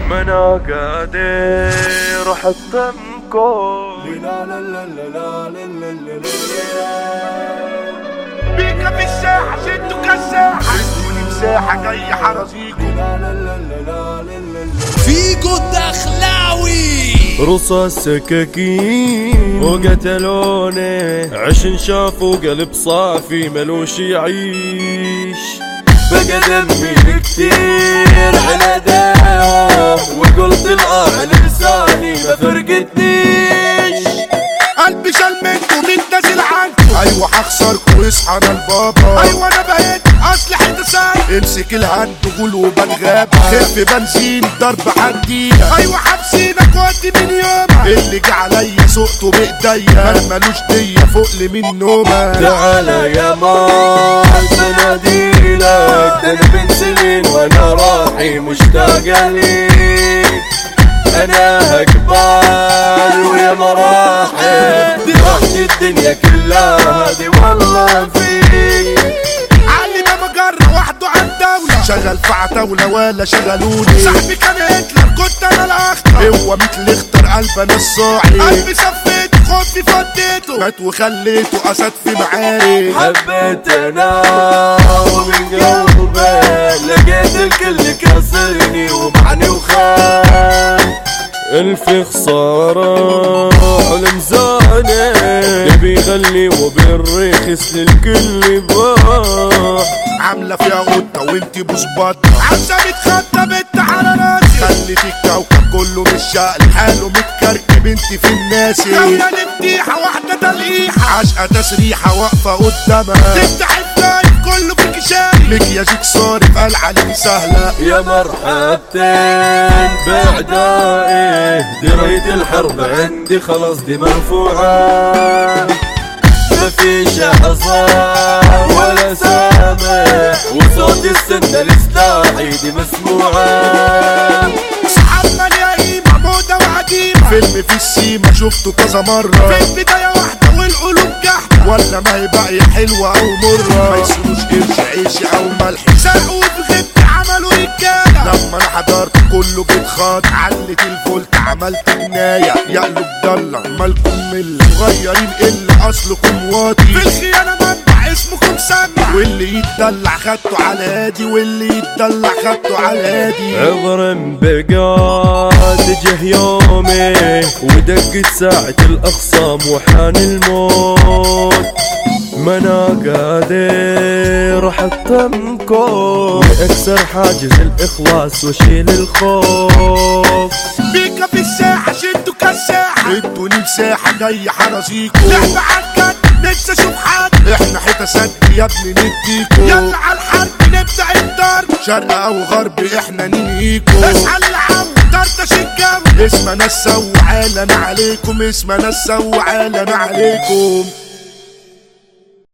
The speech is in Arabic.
ما انا قادر احطمكم. بيكا في الساحة شدوا كالساحة، ادوني مساحة جاي حرازيكم. فيجو الدخلاوي رصاص سكاكين وقتلوني، عشان شافوا قلب صافي ملوش يعيش. بقى دمي كتير على داهم، وقلت الآن لساني ما فرقتنيش. قلبي شال منكم متنازل عنكم، ايوه هخسركم اصحى انا البابا. ايوه انا بقيت اسلحة ساي، امسك الهند قول وبنغاب. خف بنزين ضرب حديدة، ايوه حابسينك ودي من يومها. اللي جه عليا سقته بايديا، ملوش دية فوق لي من نومة. تعالى يا مال بناديلك، ده انا من سنين وانا راحي مشتاق ليك. انا هقبال ويا مراحل، دي راحتي الدنيا كلها دي والله فيك. علي ما مجرة وحده عن دولة، شغل في عتاولة ولا شغلوني. صاحبي كان هتلر كنت انا الاخطر، هو مثل اختر قلب انا الصاحي. قلبي صفيته خوفي فديته، مات وخليته اسد في معارك. حبيت انا ومن قلبي لقيت الكل كسرني ومعني وخان. الف خسارة حلم زاني، يبي يغلي وبالرخص للكل يباع. عاملة فيها قطة وانتي بصباطة، عشان تخطى بنت على راسي. خليت الكوكب كله مش شقل، حاله متكركب انتي في الناسي. دولة لفتيحة واحدة تلقيحة، عشقة تسريحة واقفة قدامها. تفتح اللايف كله فيك شايف، مكياجك صارف قال عليك سهلة. يا مرحبتين باعدائي، دريت الحرب عندي خلاص دي مرفوعة. ما فيش حصان ولا سامع، وصوت السنة السلاحي دي مسموعة. صحاب مليانين محمودة وعديمة، فيلم في السيما شفته كذا مرة. في البداية واحدة والقلوب جحدة، ولا ما هي باقية حلوة أو مرة. ما يسيبوش قرش عيش أو ملح، سرقوا في غبت عملوا رجالة. لما أنا حضرت كله بيتخاط، علت الفولت عملت جناية. يقلب ضلة مالكم ملة، صغيرين إلا أصلكم واطي. في الخيانة منبع اسمكم سمع، واللي يتدلع خدته على هادي، واللي يتدلع خدته على هادي. عذر بقات جه يومي، ودقت ساعة الأخصام وحان الموت. ما انا قادر احطمكم، واكسر حاجز الاخلاص واشيل الخوف. بيكا في الساحة شدوا كالساحة، ادوني مساحة جاي حرازيكم. لعبة عالجد نفسي اشوف حد، احنا حتة سد يا ابني نديكم. يلا عالحرب نبدأ الضرب، شرق او غرب احنا ننهيكم. اصحى للعم طرطش الجو، اسمنا السو عالم عليكم، اسمنا السو عالم عليكم.